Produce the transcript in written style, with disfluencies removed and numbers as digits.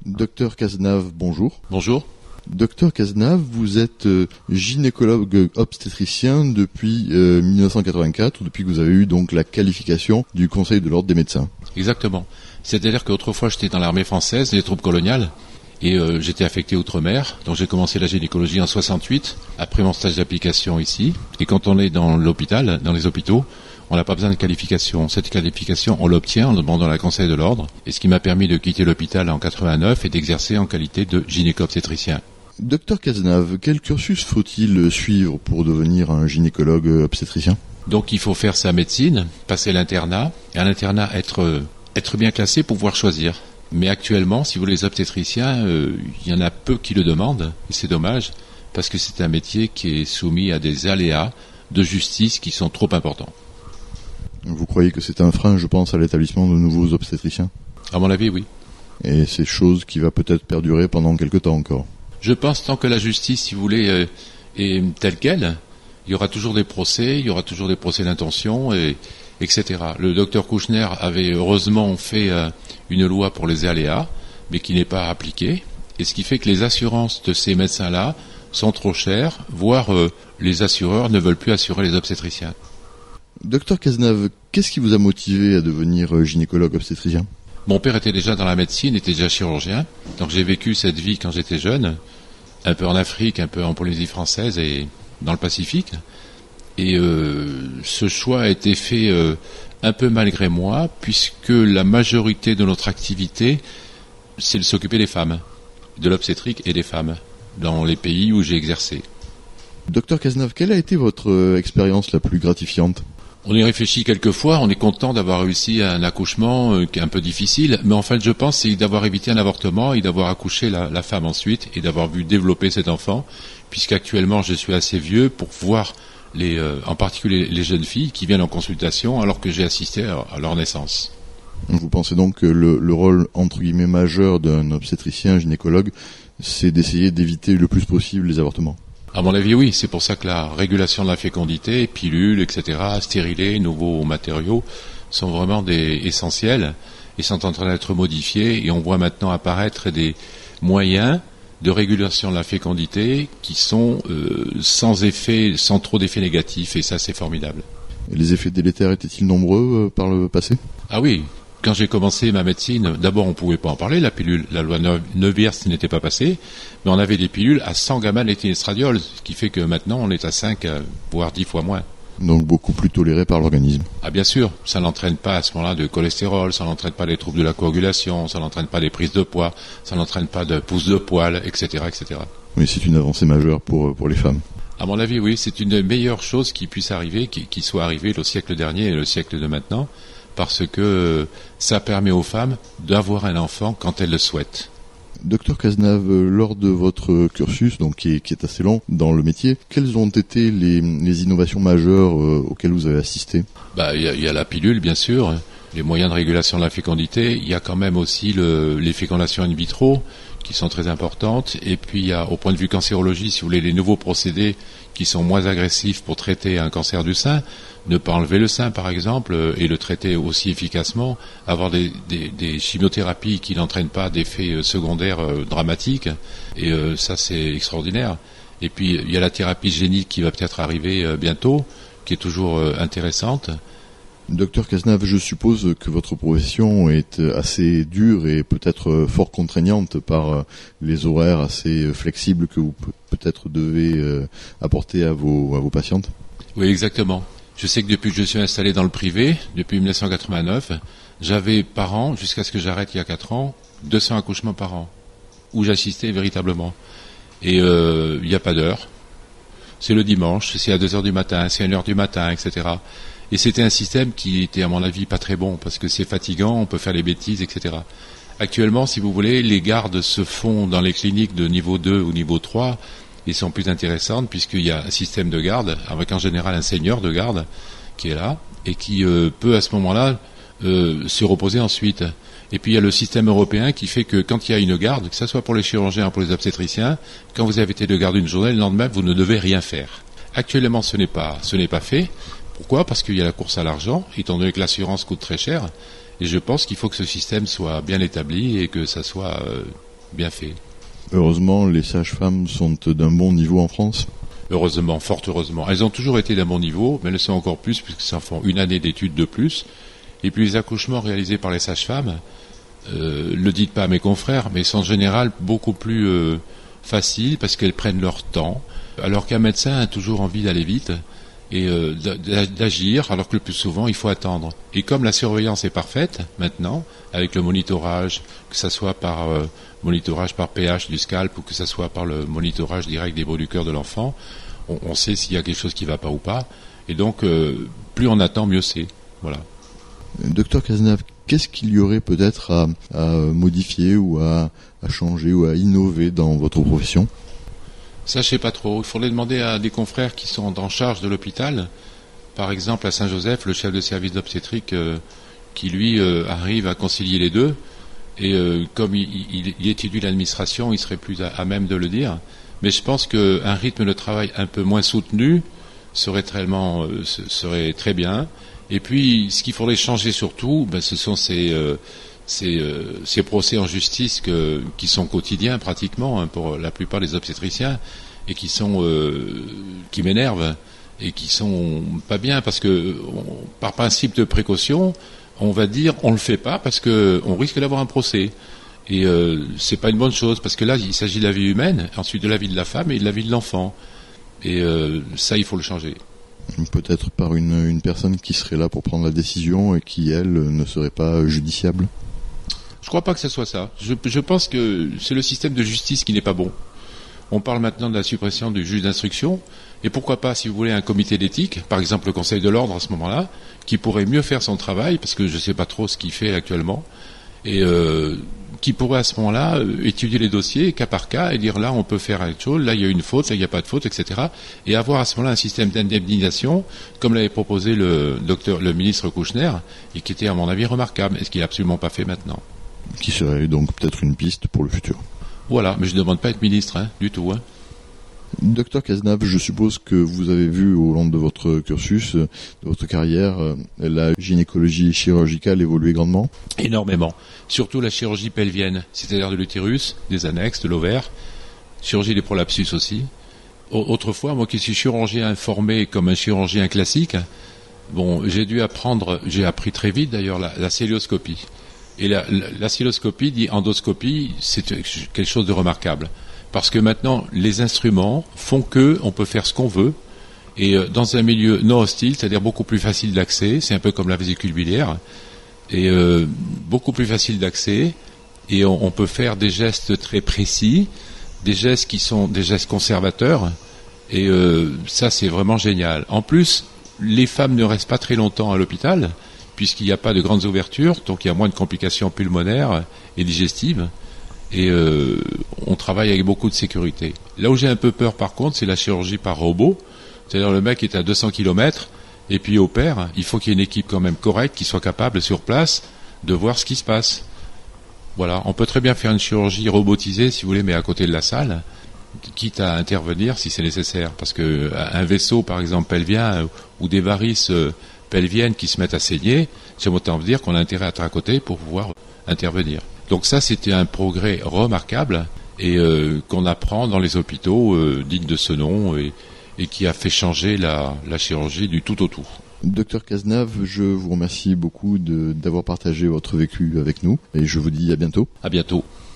Docteur Cazenave, bonjour. Bonjour. Docteur Cazenave, vous êtes gynécologue obstétricien depuis 1984, ou depuis que vous avez eu donc la qualification du Conseil de l'Ordre des médecins. Exactement. C'est-à-dire qu'autrefois j'étais dans l'armée française, les troupes coloniales, et j'étais affecté outre-mer. Donc j'ai commencé la gynécologie en 68, après mon stage d'application ici. Et quand on est dans l'hôpital, dans les hôpitaux, on n'a pas besoin de qualification. Cette qualification, on l'obtient en demandant la Conseil de l'Ordre, et ce qui m'a permis de quitter l'hôpital en 89 et d'exercer en qualité de gynéco-obstétricien. Docteur Cazenave, quel cursus faut-il suivre pour devenir un gynécologue obstétricien ? Donc il faut faire sa médecine, passer l'internat, et à l'internat être bien classé pour pouvoir choisir. Mais actuellement, si vous voulez, les obstétriciens, il y en a peu qui le demandent, et c'est dommage, parce que c'est un métier qui est soumis à des aléas de justice qui sont trop importants. Vous croyez que c'est un frein, je pense, à l'établissement de nouveaux obstétriciens ? À mon avis, oui. Et c'est chose qui va peut-être perdurer pendant quelque temps encore. Je pense tant que la justice, si vous voulez, est telle qu'elle, il y aura toujours des procès, d'intention, etc. Le docteur Kouchner avait heureusement fait une loi pour les aléas, mais qui n'est pas appliquée, et ce qui fait que les assurances de ces médecins-là sont trop chères, voire les assureurs ne veulent plus assurer les obstétriciens. Docteur Cazenave, qu'est-ce qui vous a motivé à devenir gynécologue obstétricien ? Mon père était déjà dans la médecine, était déjà chirurgien, donc j'ai vécu cette vie quand j'étais jeune, un peu en Afrique, un peu en Polynésie française et dans le Pacifique. Et ce choix a été fait un peu malgré moi, puisque la majorité de notre activité, c'est de s'occuper des femmes, de l'obstétrique et des femmes, dans les pays où j'ai exercé. Docteur Cazenave, quelle a été votre expérience la plus gratifiante ? On y réfléchit quelquefois, on est content d'avoir réussi un accouchement qui est un peu difficile, mais en fait je pense c'est d'avoir évité un avortement et d'avoir accouché la femme ensuite et d'avoir vu développer cet enfant, puisqu'actuellement je suis assez vieux pour voir en particulier les jeunes filles qui viennent en consultation alors que j'ai assisté à leur naissance. Vous pensez donc que le rôle entre guillemets majeur d'un obstétricien gynécologue, c'est d'essayer d'éviter le plus possible les avortements ? À mon avis, oui. C'est pour ça que la régulation de la fécondité, pilules, etc., stérilés, nouveaux matériaux, sont vraiment essentiels et sont en train d'être modifiés. Et on voit maintenant apparaître des moyens de régulation de la fécondité qui sont sans trop d'effets négatifs. Et ça, c'est formidable. Et les effets délétères étaient-ils nombreux par le passé ? Ah oui. Quand j'ai commencé ma médecine, d'abord on ne pouvait pas en parler, la pilule, la loi Neuwirth n'était pas passée, mais on avait des pilules à 100 gamma-léthinestradiol, ce qui fait que maintenant on est à 5, voire 10 fois moins. Donc beaucoup plus toléré par l'organisme. Ah bien sûr, ça n'entraîne pas à ce moment-là de cholestérol, ça n'entraîne pas des troubles de la coagulation, ça n'entraîne pas des prises de poids, ça n'entraîne pas de pousse de poils, etc., etc. Oui, c'est une avancée majeure pour les femmes. À mon avis, oui, c'est une des meilleures choses qui puisse arriver, qui soit arrivée le siècle dernier et le siècle de maintenant, parce que ça permet aux femmes d'avoir un enfant quand elles le souhaitent. Docteur Cazenave, lors de votre cursus, donc qui est assez long dans le métier, quelles ont été les innovations majeures auxquelles vous avez assisté ? Il y a la pilule, bien sûr, les moyens de régulation de la fécondité. Il y a quand même aussi les fécondations in vitro, qui sont très importantes. Et puis, il y a, au point de vue cancérologie, si vous voulez, les nouveaux procédés qui sont moins agressifs pour traiter un cancer du sein. Ne pas enlever le sein, par exemple, et le traiter aussi efficacement, avoir des chimiothérapies qui n'entraînent pas d'effets secondaires dramatiques, et ça c'est extraordinaire. Et puis il y a la thérapie génique qui va peut-être arriver bientôt, qui est toujours intéressante. Docteur Cazenave, je suppose que votre profession est assez dure et peut-être fort contraignante par les horaires assez flexibles que vous peut-être devez apporter à vos patientes. Oui, exactement. Je sais que depuis que je suis installé dans le privé, depuis 1989, j'avais par an, jusqu'à ce que j'arrête il y a 4 ans, 200 accouchements par an, où j'assistais véritablement. Et il n'y a pas d'heure. C'est le dimanche, c'est à 2h du matin, c'est à 1h du matin, etc. Et c'était un système qui était, à mon avis, pas très bon, parce que c'est fatigant, on peut faire les bêtises, etc. Actuellement, si vous voulez, les gardes se font dans les cliniques de niveau 2 ou niveau 3, et sont plus intéressantes puisqu'il y a un système de garde, avec en général un seigneur de garde qui est là, et qui peut à ce moment-là se reposer ensuite. Et puis il y a le système européen qui fait que quand il y a une garde, que ce soit pour les chirurgiens ou pour les obstétriciens, quand vous avez été de garde une journée, le lendemain vous ne devez rien faire. Actuellement ce n'est pas fait. Pourquoi ? Parce qu'il y a la course à l'argent, étant donné que l'assurance coûte très cher, et je pense qu'il faut que ce système soit bien établi et que ça soit bien fait. Heureusement, les sages-femmes sont d'un bon niveau en France. Heureusement, fort heureusement. Elles ont toujours été d'un bon niveau, mais elles le sont encore plus puisque ça font une année d'études de plus. Et puis les accouchements réalisés par les sages-femmes, le dites pas à mes confrères, mais sont en général beaucoup plus faciles parce qu'elles prennent leur temps, alors qu'un médecin a toujours envie d'aller vite et d'agir, alors que le plus souvent il faut attendre. Et comme la surveillance est parfaite maintenant, avec le monitorage, que ce soit par monitorage par pH du scalp ou que ce soit par le monitorage direct des bouts du cœur de l'enfant, on sait s'il y a quelque chose qui ne va pas ou pas. Et donc, plus on attend, mieux c'est. Voilà. Docteur Cazenave, qu'est-ce qu'il y aurait peut-être à modifier ou à changer ou à innover dans votre profession ? Ça, je sais pas trop. Il faudrait demander à des confrères qui sont en charge de l'hôpital. Par exemple, à Saint-Joseph, le chef de service d'obstétrique, qui lui arrive à concilier les deux. Et comme il étudie l'administration, il serait plus à même de le dire. Mais je pense qu'un rythme de travail un peu moins soutenu serait très bien. Et puis, ce qu'il faudrait changer surtout, ce sont ces procès en justice qui sont quotidiens pratiquement pour la plupart des obstétriciens et qui m'énervent et qui sont pas bien parce que par principe de précaution, on va dire on le fait pas parce que on risque d'avoir un procès. Et c'est pas une bonne chose parce que là il s'agit de la vie humaine, ensuite de la vie de la femme et de la vie de l'enfant. Et ça il faut le changer. Peut-être par une personne qui serait là pour prendre la décision et qui elle ne serait pas judiciable. Je crois pas que ce soit ça. Je pense que c'est le système de justice qui n'est pas bon. On parle maintenant de la suppression du juge d'instruction, et pourquoi pas, si vous voulez, un comité d'éthique, par exemple le Conseil de l'ordre à ce moment-là, qui pourrait mieux faire son travail, parce que je ne sais pas trop ce qu'il fait actuellement, et qui pourrait à ce moment-là étudier les dossiers cas par cas et dire là on peut faire quelque chose, là il y a une faute, là il n'y a pas de faute, etc. Et avoir à ce moment-là un système d'indemnisation, comme l'avait proposé le ministre Kouchner, et qui était à mon avis remarquable, et ce qu'il n'a absolument pas fait maintenant. Qui serait donc peut-être une piste pour le futur. Voilà, mais je ne demande pas à être ministre, du tout. Docteur Cazenave, je suppose que vous avez vu au long de votre cursus, de votre carrière, la gynécologie chirurgicale évoluer grandement ? Énormément. Surtout la chirurgie pelvienne, c'est-à-dire de l'utérus, des annexes, de l'ovaire, chirurgie des prolapsus aussi. Autrefois, moi qui suis chirurgien formé comme un chirurgien classique, j'ai appris très vite d'ailleurs la cœlioscopie. Et la cœlioscopie, dit endoscopie, c'est quelque chose de remarquable. Parce que maintenant, les instruments font on peut faire ce qu'on veut, et dans un milieu non hostile, c'est-à-dire beaucoup plus facile d'accès, c'est un peu comme la vésicule biliaire, et beaucoup plus facile d'accès, et on peut faire des gestes très précis, des gestes qui sont des gestes conservateurs, et ça c'est vraiment génial. En plus, les femmes ne restent pas très longtemps à l'hôpital, puisqu'il n'y a pas de grandes ouvertures, donc il y a moins de complications pulmonaires et digestives, et on travaille avec beaucoup de sécurité. Là où j'ai un peu peur par contre, c'est la chirurgie par robot, c'est-à-dire le mec est à 200 km, et puis il opère, il faut qu'il y ait une équipe quand même correcte qui soit capable sur place de voir ce qui se passe. Voilà, on peut très bien faire une chirurgie robotisée si vous voulez, mais à côté de la salle, quitte à intervenir si c'est nécessaire, parce que un vaisseau par exemple pelvien ou des varices pelviennes qui se mettent à saigner, c'est autant dire qu'on a intérêt à être à côté pour pouvoir intervenir. Donc ça, c'était un progrès remarquable et qu'on apprend dans les hôpitaux dignes de ce nom et qui a fait changer la chirurgie du tout au tout. Docteur Cazenave, je vous remercie beaucoup d'avoir partagé votre vécu avec nous et je vous dis à bientôt. À bientôt.